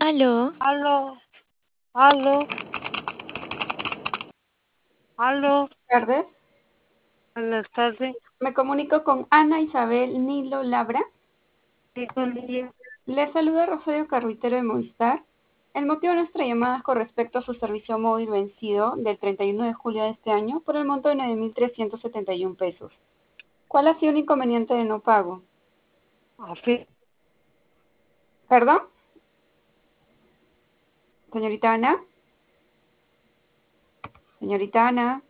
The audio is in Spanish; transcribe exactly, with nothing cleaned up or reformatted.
Aló, Aló, aló, aló, Tardes. buenas tardes. Me comunico con Ana Isabel Nilo Labra. Sí, con ella. Le saluda Rosario Carruitero de Movistar. El motivo de nuestra llamada es con respecto a su servicio móvil vencido del treinta y uno de julio de este año por el monto de nueve mil trescientos setenta y uno pesos. ¿Cuál ha sido el inconveniente de no pago? Así, ¿Perdón? Señorita Ana. Señorita Ana.